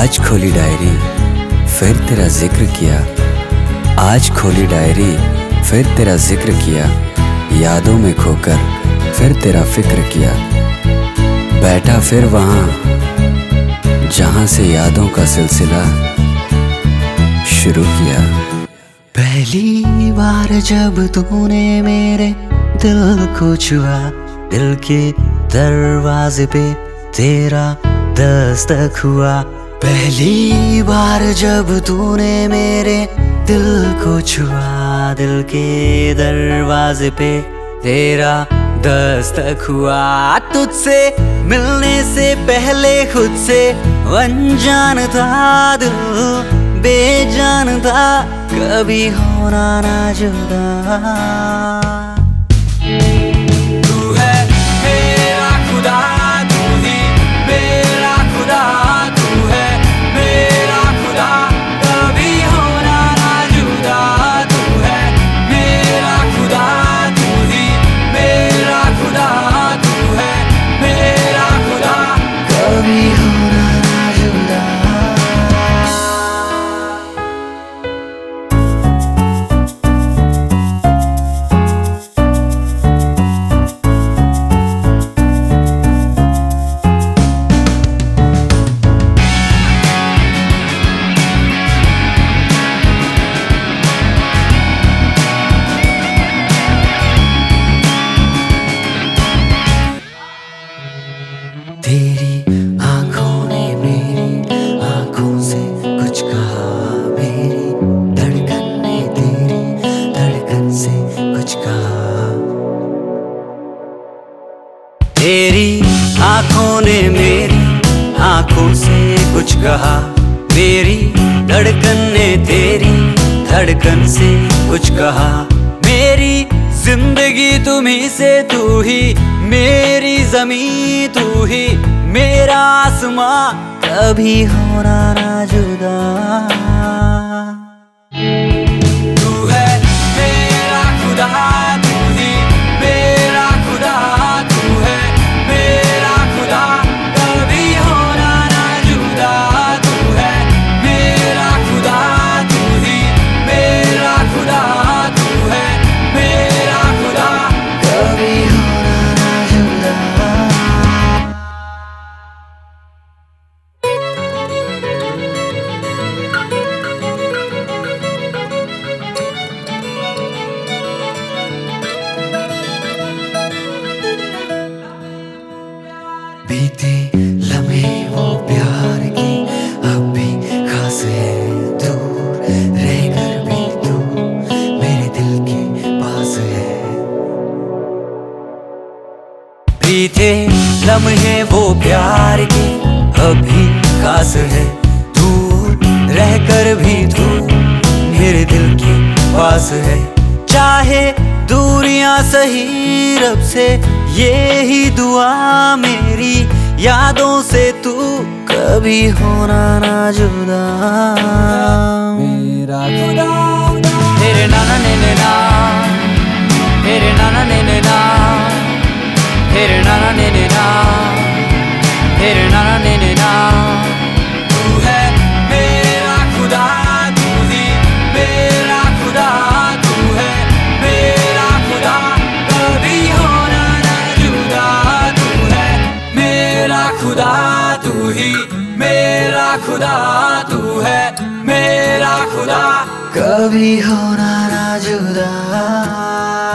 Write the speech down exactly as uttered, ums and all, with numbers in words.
आज खोली डायरी फिर तेरा जिक्र किया, आज खोली डायरी फिर तेरा जिक्र किया, यादों में खोकर फिर तेरा फिक्र किया, बैठा फिर वहाँ जहाँ से यादों का सिलसिला शुरू किया। पहली बार जब तूने मेरे दिल को छुआ, दिल के दरवाजे पे तेरा दस्तक हुआ। पहली बार जब तूने मेरे दिल को छुआ, दिल के दरवाजे पे तेरा दस्तक हुआ। तुझसे मिलने से पहले खुद से अनजान था, दिल बेजान था, कभी होना ना जुदा। तू है मेरा खुदा, तू ही मेरा खुदा, तू है मेरा खुदा, कभी होना ना जुदा। तू है मेरा खुदा, तू ही मेरा खुदा, तू है मेरा खुदा, कभी होना ना जुदा। तेरी आंखों ने मेरी आंखों से कुछ कहा, मेरी धड़कन ने तेरी धड़कन से कुछ कहा। तेरी आंखों ने मेरी आंखों से कुछ कहा, मेरी धड़कन ने तेरी धड़कन से कुछ कहा। मेरी जिंदगी तुम्ही से, तू ही मेरी जमीन, तू ही मेरा आसमां, कभी होना ना जुदा। तू है मेरा खुदा, तू ही मेरा खुदा, तू है मेरा खुदा, कभी होना ना जुदा। तू है मेरा खुदा, तू ही मेरा खुदा, तू है मेरा खुदा, कभी होना ना जुदा। बीते लम्हे वो प्यार के अब भी खास है, दूर रहकर भी तू मेरे दिल के पास है। बीते लम्हे वो प्यार के अब भी खास है, दूर रहकर भी तू मेरे दिल के पास है। चाहे दूरियां सही, रब से ये ही दुआ मेरी, यादों से तू कभी होना ना जुदा। मेरा खुदा तेरे नाना ने ने ना, तेरे नाना ने ने ना, तेरे नाना ने ने ना, तेरे नाना ने ने ना। तू है मेरा खुदा, तू ही मेरा खुदा, तू है मेरा खुदा, कभी होना ना जुदा। तू है मेरा खुदा, तू ही मेरा खुदा, तू है मेरा खुदा, कभी होना ना जुदा।